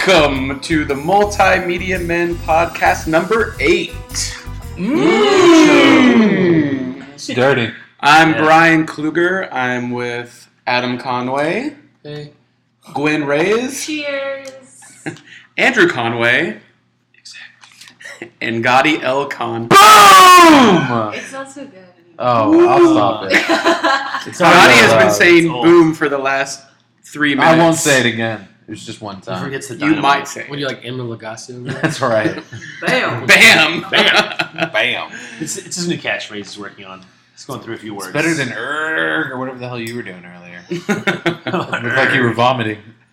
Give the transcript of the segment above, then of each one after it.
Welcome to the Multimedia Men podcast number 8. It's dirty. I'm Brian Kluger. I'm with Adam Conway. Hey. Gwen Reyes. Cheers. Andrew Conway. Exactly. And Gotti L. Con. Boom! It's not so good anymore. Oh, I'll stop it. Gotti has been saying boom for the last 3 minutes. I won't say it again. It was just one He time. forgets the You dynamite. might say What do you like, Emma Lagasse? That's right. Bam. Bam! Bam. Bam. It's his new catchphrase he's working on. He's going through a few words. It's better than or whatever the hell you were doing earlier. It looked like you were vomiting.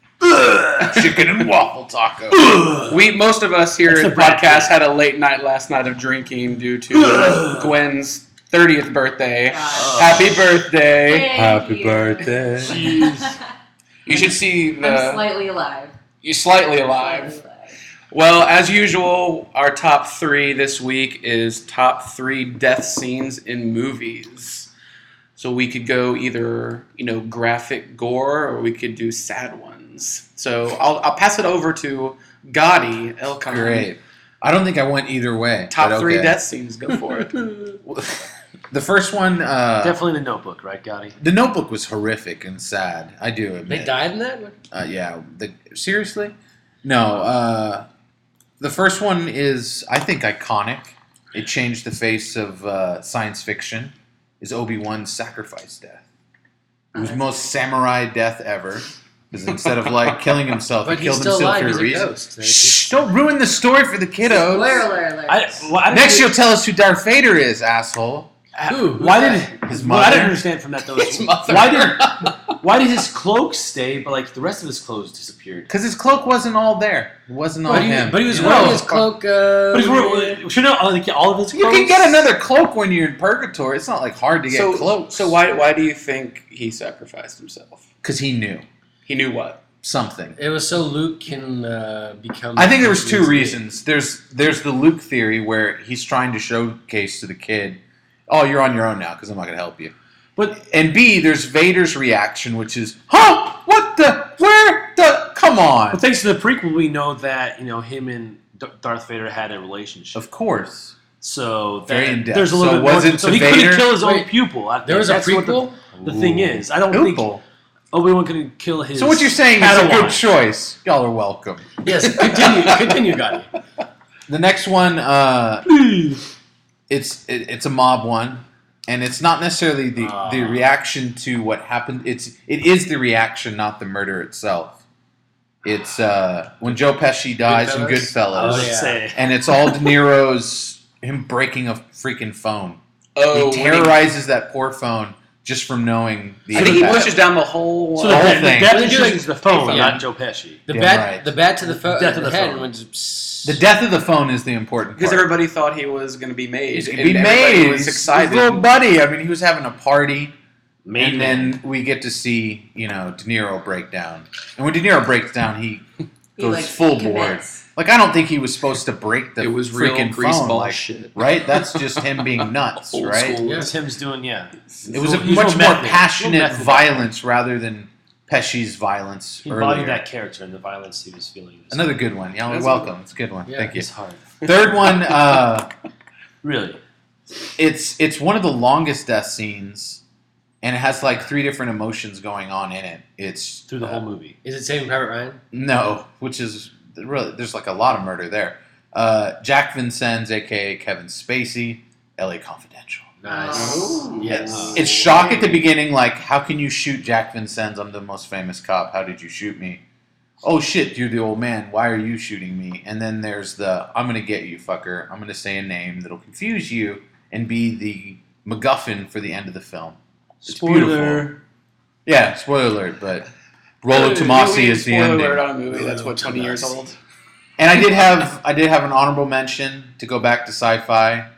Chicken and waffle taco. Most of us here That's at the Brad podcast Pitt. had a late night last night of drinking due to Gwen's 30th birthday. God. Happy birthday! Thank Happy you. birthday. Jeez. You should see I'm the. slightly alive. You're slightly alive. Well, as usual, our top 3 this week is top 3 death scenes in movies. So we could go either, graphic gore, or we could do sad ones. So I'll pass it over to Gotti El Khan. Great. I don't think I went either way. Top but 3 okay. death scenes. Go for it. The first one, Definitely the Notebook, right, Gotti? The Notebook was horrific and sad. I do admit. They died in that? Yeah. Seriously? No. The first one is, I think, iconic. It changed the face of science fiction. Is Obi-Wan's sacrifice death. It was the most samurai death ever. Because instead of killing himself, But he he's killed still himself alive. for He's a a reason. ghost. Shh! Don't ruin the story for the kiddos. Spoiler alert. Next, you'll tell us who Darth Vader is, asshole. Why did His What I didn't mother? understand from that though is His mother. why did his cloak stay, but the rest of his clothes disappeared? Because his cloak wasn't all there. It wasn't all him. But he was You wearing know, his cloak. But he's wearing. Should know all of his clothes. You can get another cloak when you're in purgatory. It's not hard to get cloaks. So why do you think he sacrificed himself? Because he knew He knew what? something. It was so Luke can become. I think there was 2 reasons. There's the Luke theory where he's trying to showcase to the kid, "Oh, you're on your own now because I'm not going to help you." And B, there's Vader's reaction, which is, "Huh? What the? Where the? Come on!" But thanks to the prequel, we know that him and Darth Vader had a relationship. Of course. So Very in-depth. there's a little So bit more. was it So to he couldn't Vader? kill his own Wait, pupil. I think. There was a That's what prequel? The thing is, I don't think Pupil. Obi-Wan couldn't kill his. So what you're saying is a Padawan. good choice. Y'all are welcome. Yes, continue, Gotti. The next one, it's a mob one, and it's not necessarily the reaction to what happened. It is the reaction, not the murder itself. It's when Joe Pesci dies in Goodfellas, Oh, yeah. and it's all De Niro's him breaking a freaking phone. Oh, He terrorizes that poor phone just from knowing the I think he impact. pushes down the whole. So the whole the thing. death They do is the phone, Yeah. not Joe Pesci. The Damn bat, right. the bat to the, Death of the head phone. went just The death of the phone is the important because part. everybody thought he was going to be made. He's gonna and be everybody made. was He's excited. his little buddy. I mean, he was having a party. Main And man. then we get to see, De Niro break down. And when De Niro breaks down, he goes full board. Like, I don't think he was supposed to break the It was real freaking greaseball phone. Like, shit. right? That's just him being nuts, Old right? school. It was him's doing, It was a He's much real more method. passionate Real method. violence rather than Pesci's violence He embodied earlier. that character and the violence he was feeling. Another good one. Y'all are That's welcome. It's a good one. Yeah, Thank you. It's hard. Third one, Really. it's one of the longest death scenes, and it has like 3 different emotions going on in it. It's Through the whole movie. Is it Saving Private Ryan? No, which is really there's like a lot of murder there. Jack Vincennes, aka Kevin Spacey, L.A. Confidential. Nice. Oh. Yes. It's shock at the beginning, like, how can you shoot Jack Vincennes? I'm the most famous cop. How did you shoot me? Oh shit, you're the old man. Why are you shooting me? And then there's I'm gonna get you, fucker. I'm gonna say a name that'll confuse you and be the MacGuffin for the end of the film. It's beautiful. Spoiler. Yeah, spoiler alert, but Rollo Tomasi is the Spoiler ending. alert on a movie that's what 20 years old. And I did have an honorable mention to go back to sci-fi.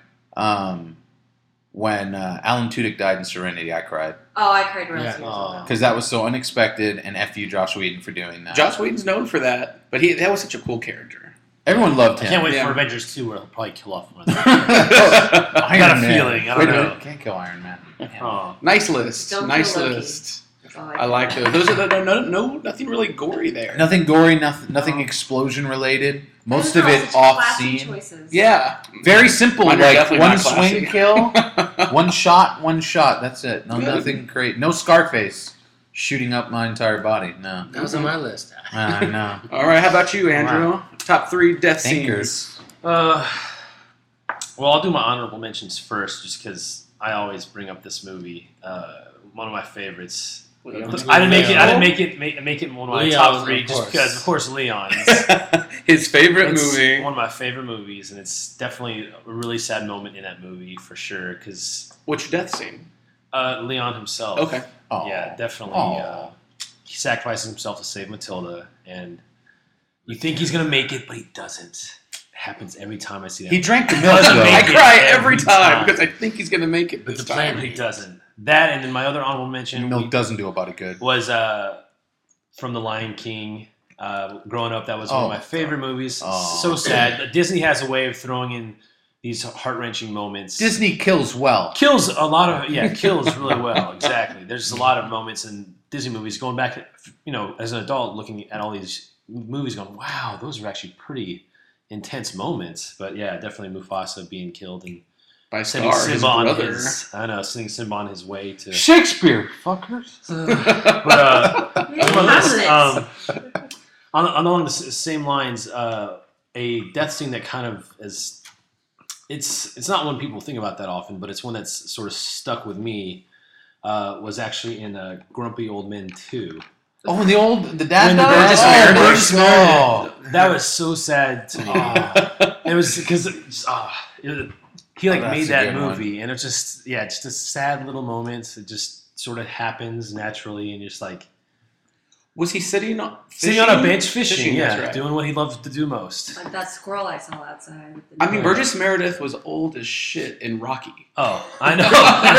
When Alan Tudyk died in Serenity, I cried Oh, I cried real Yeah. tears Oh. on that. because that was so unexpected. And F you, Josh Whedon, for doing that. Joss Whedon's known for that, but that was such a cool character. Everyone loved I him. can't wait Yeah. for Avengers 2 where he'll probably kill off one of them. I got a feeling, I don't know. Can't kill Iron Man. Oh. Nice list. Don't Nice kill Loki. list. That's all I like those. Those are nothing really gory there. Nothing gory, nothing explosion related. Most of Those are it such off classy scene. choices. Yeah, Very simple, Mine are like definitely one not classy. swing kill, one shot. That's it. No, Good. nothing great. No Scarface shooting up my entire body. No, That was on my list. I know. All right, how about you, Andrew? Top 3 death Thinkers. scenes. Well, I'll do my honorable mentions first, just because I always bring up this movie. One of my favorites. Leon. I didn't make it one of my Leon, top 3, of just course. because, of course, Leon. His favorite It's movie. one of my favorite movies, and it's definitely a really sad moment in that movie for sure. Because Which death scene? Leon himself. Okay. Oh. Yeah, definitely. Aw. He sacrifices himself to save Matilda, and you think he's gonna make it, but he doesn't. It happens every time I see that. He drank the milk Doesn't though. make I it cry every every time time. because I think he's going to make it But this the plan, time. he doesn't. That, and then my other honorable mention Milk doesn't do a body good. was from The Lion King. Growing up, that was one Oh. of my favorite movies. Oh. So sad. But Disney has a way of throwing in these heart-wrenching moments. Disney kills well. Kills a lot of kills really well. Exactly. There's a lot of moments in Disney movies going back, as an adult looking at all these movies, going, "Wow, those are actually pretty intense moments." But yeah, definitely Mufasa being killed and By sending Scar, his Simba on brother. sending Simba on his way to. Shakespeare, fuckers. But Yeah, my list, Hamlet. along the same lines, a death scene that kind of is. It's not one people think about that often, but it's one that's sort of stuck with me. Was actually in Grumpy Old Men 2. Oh, the dad When the died? Burgess Oh, Meredith- Burgess Meredith. That was so sad to me. It was because he Oh, that's made a that good movie, and it's just a sad little moment. It just sort of happens naturally, and you're just like Was he sitting on a bench fishing, that's right. doing what he loved to do most. Like that squirrel I saw outside. with the I mean, nose. Burgess Meredith was old as shit in Rocky. Oh, I know.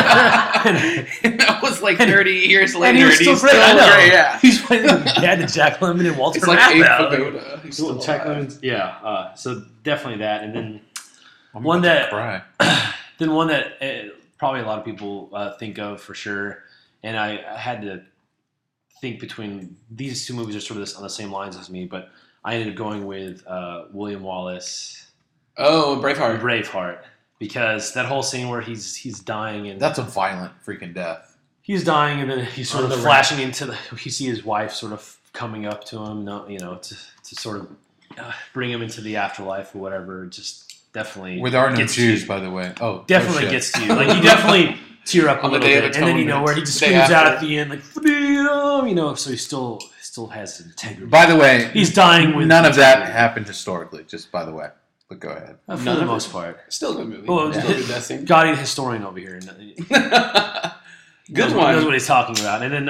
And that was like 30 years later, And he was still he's great. I know. great. Yeah. He's playing dad to Jack Lemmon and Walter It's like Abe Matthau. Pagoda. He's still Jack alive. Lemmon's, yeah. So definitely that, and then I'm one about to that- cry. then one that probably a lot of people think of for sure, and I had to think between these two movies are sort of on the same lines as me, but I ended up going with William Wallace, Oh, Braveheart. Braveheart, because that whole scene where he's dying and That's a violent freaking death. he's dying, and then he's sort On of the flashing into you see his wife sort of coming up to him, to sort of bring him into the afterlife or whatever. Just definitely Where there are no gets to Jews, you. by the way. Oh, Definitely shit. gets to you. Like you definitely tear up a On the little Day of bit, and then Atonement, where he just the day screams out after. at the end like freedom, so he still has integrity. By the way, He's dying with none of that integrity. happened historically, just by the way. But go ahead. For None the of most it. part. Still a good movie. Well, Still a good death scene. Gotti, the historian over here, Good knows one. what he's talking about. And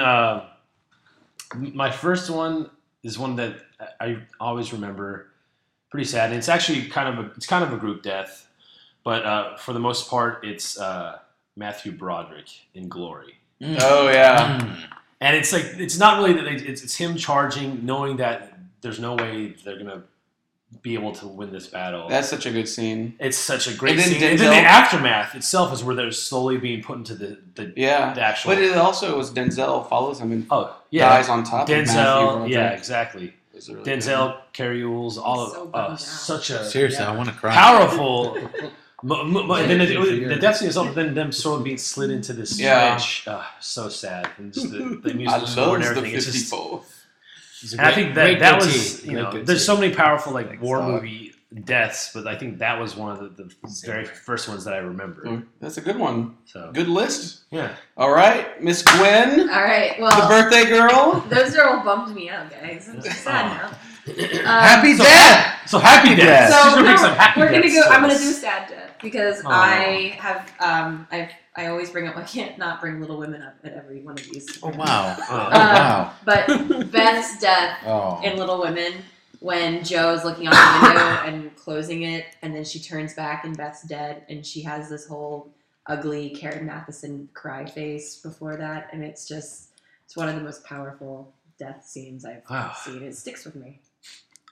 then my first one is one that I always remember. Pretty sad. And it's actually kind of a group death, but for the most part, it's Matthew Broderick in Glory. Oh, yeah. And it's like it's not really that it's him charging, knowing that there's no way they're gonna be able to win this battle. That's such a good scene. It's such a great And then scene. And then Denzel- the aftermath itself is where they're slowly being put into the Yeah. actual. But it also was Denzel follows him and oh yeah, dies on top of Matthew Denzel. Broderick. Yeah, exactly. It's really Denzel, Carrie Ools, all so of bummed out. such a Seriously, I want to cry. powerful. And then the death scene itself, then them sort of being slid into this Yeah. fridge. So sad, and just the good. I musical score and love the everything. It's just 54. And I think that was, Great goatee. there's so many powerful Thanks, war dog. movie deaths, but I think that was one of the very first ones that I remember. That's a good one. So Good list. yeah, All right, Miss Gwen, All right. the Well, birthday girl. those are all bummed me out, guys. I'm so sad now. Happy So- death! so happy death. So She's gonna no, make some happy we're gonna deaths go. for I'm gonna us. do sad death because Aw. I have I always bring up. I can't not bring Little Women up at every one of these. Oh, wow. Oh. Oh, wow. But Beth's death Oh. in Little Women, when Joe's looking out the window and closing it, and then she turns back and Beth's dead, and she has this whole ugly Karen Matheson cry face before that, and it's one of the most powerful death scenes I've Wow. seen. It sticks with me.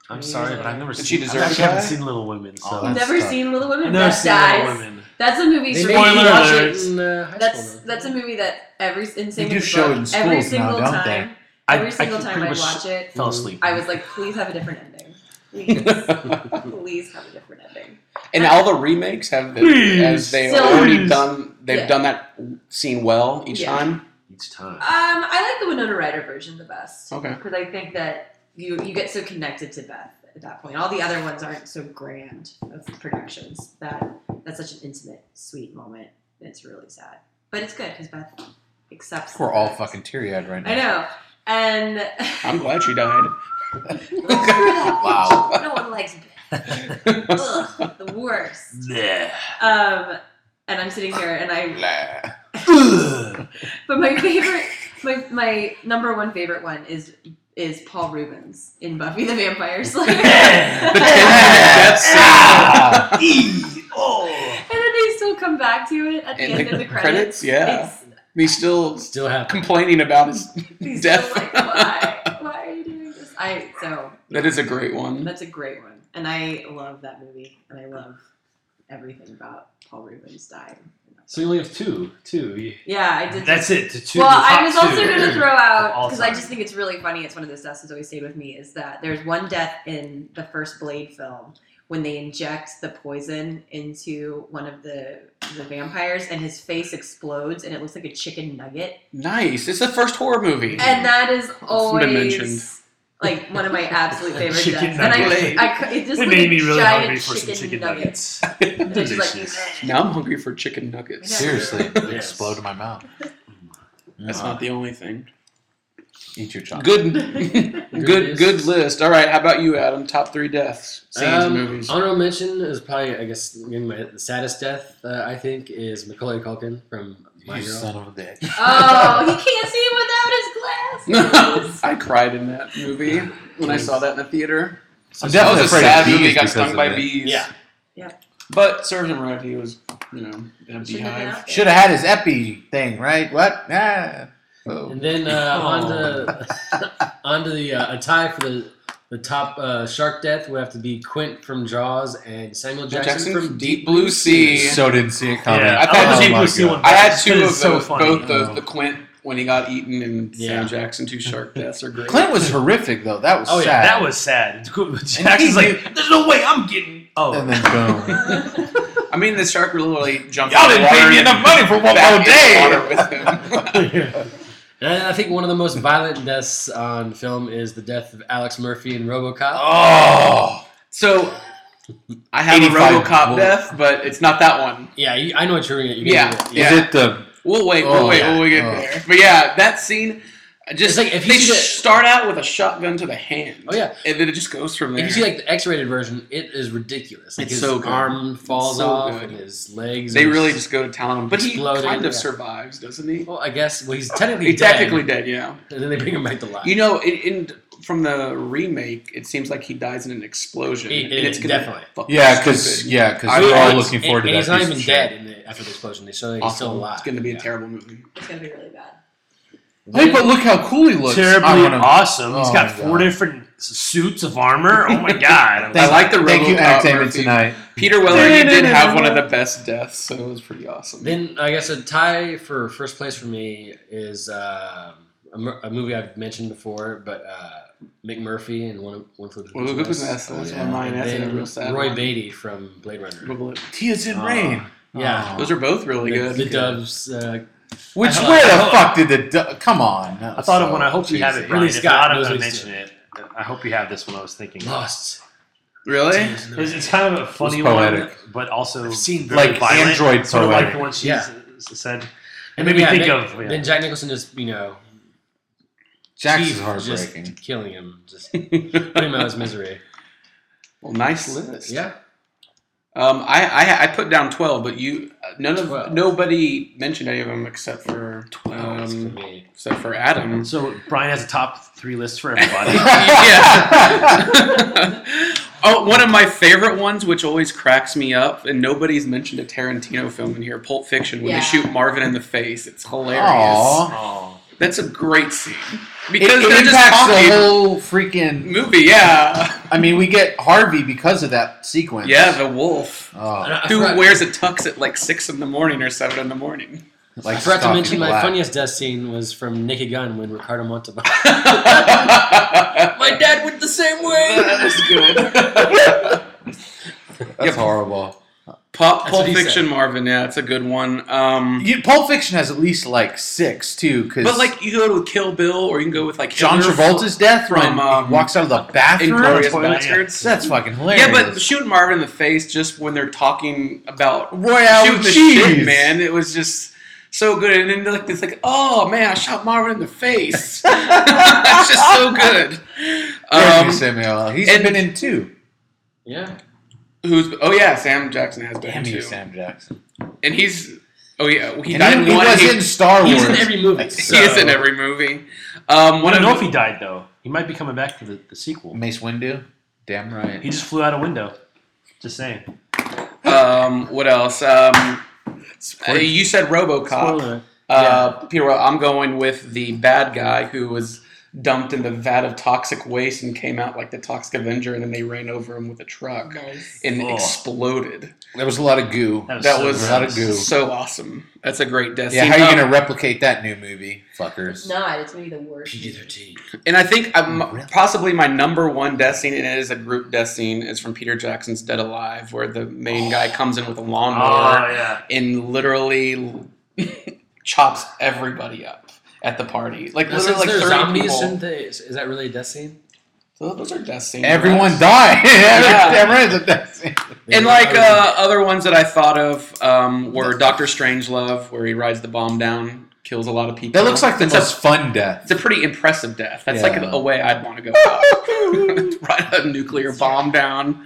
I'm sorry, but I've never Did seen. she I deserve actually to haven't die? seen Little Women. So Oh, You've that's never tough. seen Little Women? I've never Beth seen dies. Little Women. That's a movie. They for made me Spoiler watch alert. it in high That's school. that's a movie that same They with do the show book, it in every schools now, single don't time. I Every single time pretty I much watch it, fell asleep. I was like, please have a different ending. Please, please have a different ending. And all the remakes have been, Please. as they've Still- already done. They've Yeah. done that scene well each Yeah. time. Each time. I like the Winona Ryder version the best. Okay. Because I think that you get so connected to Beth at that point. All the other ones aren't so grand of productions. That's such an intimate, sweet moment. It's really sad, but it's good because Beth accepts. We're the all fact. fucking teary-eyed right now. I know, and I'm glad she died. Wow. no one likes Beth. Ugh, the worst. Yeah. And I'm sitting here, and I. Blah. But my favorite, my number one favorite one is Paul Rubens in Buffy the Vampire Slayer. The 10-minute death scene. Ah. And then they still come back to it at the In end the of the credits, credits. yeah. He's still Still happening. complaining about his He's death. still like, why are you doing this? So That is a great one. that's a great one, and I love that movie, and I love everything about Paul Rubens dying. So you only have two. Yeah, I did. That's it. To two. Well, the top I was also two. going to throw Of out all because I time. just think it's really funny. It's one of those deaths that's always stayed with me. Is that there's one death in the first Blade film when they inject the poison into one of the vampires and his face explodes and it looks like a chicken nugget. Nice. It's the first horror movie. And that is been mentioned. always like one of my absolute favorite Chicken deaths. And nugget. it just It like made a me really giant hungry for some chicken nuggets. And it's just Delicious. like, Now I'm hungry for chicken nuggets. Seriously, it Yes. explode in my mouth. That's not the only thing. Eat your chocolate. Good list. All right, how about you, Adam? Top 3 deaths, scenes, in movies. Honorable mention is probably, I guess, the saddest death, I think, is Macaulay Culkin from My You Girl. son of a bitch. oh, he can't see without his glasses. I cried in that movie when I saw that in the theater. I'm That was definitely a afraid sad of bees movie. He got because stung of by it. bees. Yeah. But served him right. He was, in a Shouldn't have been beehive. out there. Should have had his epi thing, right? What? Ah. Oh. And then on to the a tie for the top shark death would have to be Quint from Jaws and Samuel Jackson, from Deep Blue Sea. So didn't see it coming. Yeah, I've I had love Deep the my Blue Sea God. one. I had Because two it's of so those, funny. both those. The Quint when he got eaten and Yeah. Sam Jackson, 2 shark deaths are great. Clint was horrific though. That was Oh, yeah, sad. That was sad. Jackson's like, there's no way I'm getting. Oh, And then boom. I mean, the shark literally jumped. Y'all in the didn't pay water me and enough money for one back more in the day. water with him. And I think one of the most violent deaths on film is the death of Alex Murphy in RoboCop. Oh. So I have a 85 RoboCop bullet. death, but it's not that one. Yeah, I know what you're going to get. Yeah. Is it the? We'll wait. Oh, We'll yeah. get Oh. there. But yeah, that scene. Just It's like if you they see the- start out with a shotgun to the hand. Oh, yeah. and then it just goes from there. If you see like the X-rated version, it is ridiculous. Like It's his so good. arm falls It's so off good. and his legs. they are really just go to town on him, but he exploding, kind of yeah. survives, doesn't he? Well, I guess. Well, he's technically He's dead. technically dead, yeah. And then they bring him back to life. You know, from the remake, it seems like he dies in an explosion, and it's gonna definitely. fucking Yeah, stupid. because we're all looking forward to and that. he's not piece even of dead shit. after the explosion. They show that he's still Awful. alive. It's going to be a Yeah. terrible movie. It's gonna be really bad. Hey, but look how cool he looks. terribly I wanna- awesome. He's Oh got my 4 God. different suits of armor. Oh my god! I like the Thank you, RoboCop Entertainment Murphy. Tonight. Peter Weller, he did have one of the best deaths, so it was pretty awesome. Then I guess a tie for first place for me is a movie I've mentioned before, but McMurphy and One Flew Over Well, the Cuckoo's Nest. Nest, that's yeah. one of mine. And That's a then real sad Roy one. Beatty from Blade Runner. Google it. Tears in Oh. Rain. Yeah. Those are both really good. The Doves. Which I where the thought- fuck did the? Come on. I thought of one. I hope you have it. Ridley Brian. If Scott not, I'm knows going to what he's mention it. I hope you have this one. I was thinking. Lost. Really? It's kind of a funny It's one, poetic. but also I've seen very like violent. Android sort of like poetic. the one she Yeah. said. And It made me then, think yeah, of. Then Jack Nicholson just Jax is Chief heartbreaking. just killing him, just putting him out of his misery. Well, nice list. Yeah. I put down 12, but Twelve. nobody mentioned any of them except for That's for me. except for Adam. So Brian has a top 3 list for everybody. Yeah. Oh, one of my favorite ones, which always cracks me up, and nobody's mentioned a Tarantino film in here, Pulp Fiction, when Yeah. they shoot Marvin in the face. It's hilarious. Aw. Oh. That's a great scene. Because it they're just impacts talking. the whole freaking. Movie, yeah. I mean, we get Harvey because of that sequence. Yeah, the wolf. Oh, I Who forgot- wears a tux at like 6 in the morning or 7 in the morning. like I forgot to Stockton mention my Black. funniest death scene was from Naked Gun when Ricardo Montalban. That My dad went the same way. is good. That's horrible. That's Pulp what he Fiction, said. Marvin. Yeah, it's a good one. Pulp Fiction has at least like 6 too, because But like you go with Kill Bill, or you can go with like John Hitler Travolta's death from, when he walks out of the bathroom. Inglourious Toilet- Bastards. That's fucking hilarious. Yeah, but shooting Marvin in the face just when they're talking about Royale shooting the cheese, shit, man, it was just so good. And then like it's like, oh man, I shot Marvin in the face. It's just so good. Anthony Samuel. He's and- been in 2. Yeah. Oh yeah, Sam Jackson has been Damn too, you, Sam Jackson. and he's he And died he in one. was in Star Wars. He's in every movie. He is in every movie. I One don't of know the- if he died though. He might be coming back for the sequel. Mace Windu. Damn right. He just flew out a window. Just saying. What else? You said RoboCop. Spoiler. Peter, I'm going with the bad guy who was dumped in the vat of toxic waste and came out like the Toxic Avenger, and then they ran over him with a truck Nice. and Oh. exploded. There was a lot of goo. That so was a lot gross. of goo. so awesome. That's a great death Yeah, scene. how are you going to replicate that new movie, fuckers? Not. It's gonna be the worst. PG-13. And I think Really? possibly my number one death scene, and it is a group death scene, is from Peter Jackson's Dead Alive, where the main guy comes in with a lawnmower Oh yeah. and literally chops everybody up at the party. Like Now, literally since like they're 30 zombies, people. shouldn't they? Is that really a death scene? So those are death scenes. Everyone right? died. Yeah. Damn right, it's a death scene. And like other ones that I thought of were Doctor Strangelove, where he rides the bomb down, kills a lot of people. That looks like the It's most fun death. It's a pretty impressive death. That's like Yeah. a way I'd want to go out. Ride a nuclear bomb down.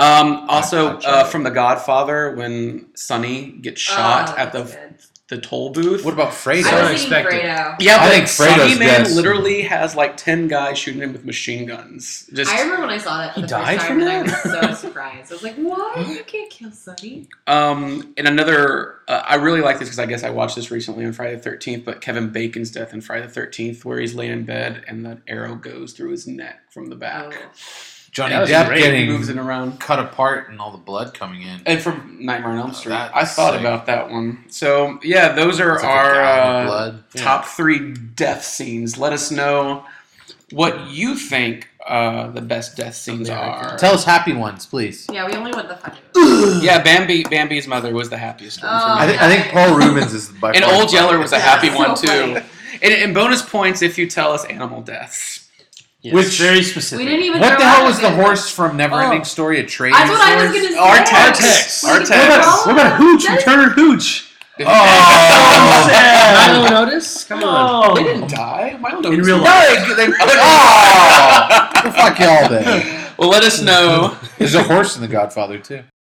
Also, I'd try it. from The Godfather, when Sonny gets shot at that's the toll booth. What about good. Fredo? So I was unexpected. thinking Fredo. Yeah, I but think Fredo's Sonny Man death- literally has like 10 guys shooting him with machine guns. Just I remember when I saw that for He the first died time, from and I that? was so surprised. I was like, "What? You can't kill Sonny." and another, I really like this because I guess I watched this recently on Friday the 13th, but Kevin Bacon's death on Friday the 13th, where he's laying in bed and the arrow goes through his neck from the back. Oh. Johnny That was Depp great. He getting moves it around. cut apart and all the blood coming in. And from Nightmare on Elm Street. That's I thought sick. about that one. So, yeah, those are It's like a gallon of our blood. top 3 death scenes. Let us know what you think the best death scenes are. Tell us happy ones, please. Yeah, we only went the funny. Yeah, Bambi's mother was the happiest one for Oh. me. I think Paul Rubens is by And far Old the Yeller was a Yeah, happy so one too. funny. And bonus points if you tell us animal deaths. Yes, Which- very specific. We didn't even. What throw the hell out was a the good one. horse from Neverending Oh. Story? A trading That's what I was horse? gonna say. Artax. We Artax. didn't throw What about out- Hooch? that is- Turner Hooch. Oh! Milo Notice? Come on. They didn't die. Milo In knows real who- life. Oh! Fuck y'all then. Well, let us know. There's a horse in The Godfather, too.